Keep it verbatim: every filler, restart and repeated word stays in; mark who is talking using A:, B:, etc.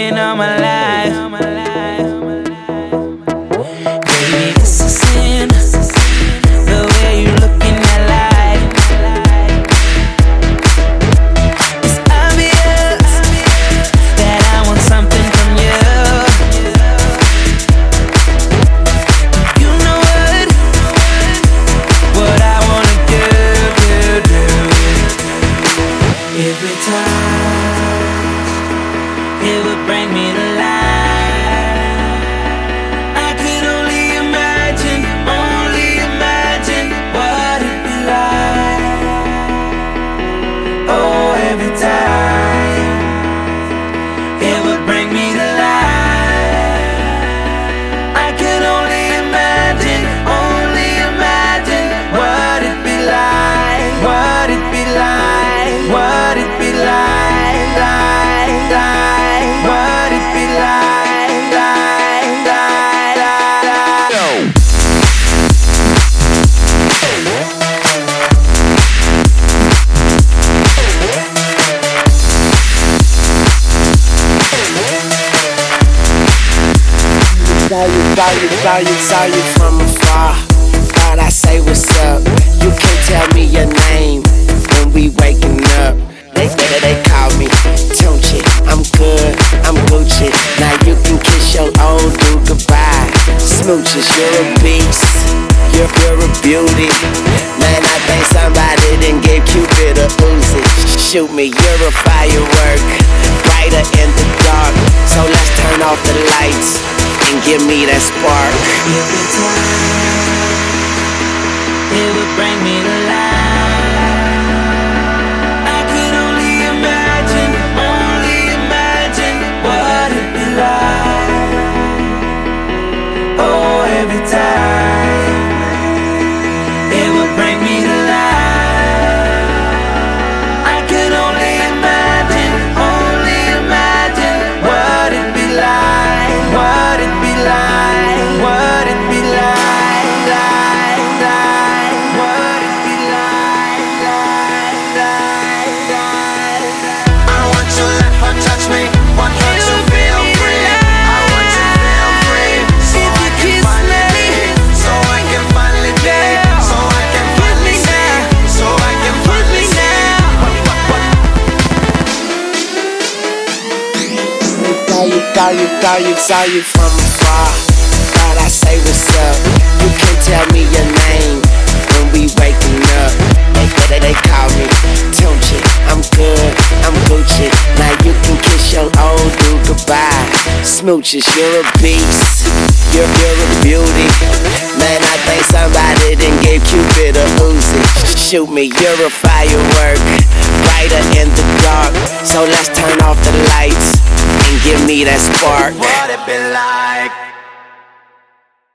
A: working all my life. Baby, this is sin, the way you look in that light. It's obvious that I want something from you. You know what, what I wanna do, do, do. Every time it would bring me to life. I could only imagine, only imagine what it'd be like. Oh, every time it would bring me to life. I could only imagine, only imagine what it'd be like, what it'd be like, what it'd be like, like, like, what it'd be like, like, like, like, like.
B: Saw you, saw you, saw you, saw you from afar. Thought I say what's up. You can't tell me your name when we waking up. They they, they call me Tunchi. I'm good, I'm Gucci. Now you can kiss your old dude goodbye. Smooches, you're a beast. You're, you're a beauty. Man, I think somebody done gave Cupid a Uzi. Shoot me, you're a firework, brighter in the dark. So let's turn off the lights and give me that spark.
A: Every time it would bring me to life. I could only imagine, only imagine what it'd be like. Oh, every time it would bring me to life. I could only imagine, only imagine what it'd be like, what it'd be like, what it'd be like, like, like, what it'd be like, like, like, like, like.
C: I want to let her touch me, want her to feel free. I want to feel free, so I can finally be, so I can finally be, so I can finally see, so I can finally see.
B: Saw you, saw you, saw you, saw you from afar. Thought I say what's up. You can't tell me your name when we waking up. They, they, they call me Tunchi. I'm good, I'm Gucci. Now you can kiss your old dude goodbye. Smooches, you're a beast. You're, you're a beauty. Man, I think somebody done gave Cupid a Uzi. Shoot me, you're a firework, brighter in the dark. So let's turn off the lights and give me that spark.
C: What it be like?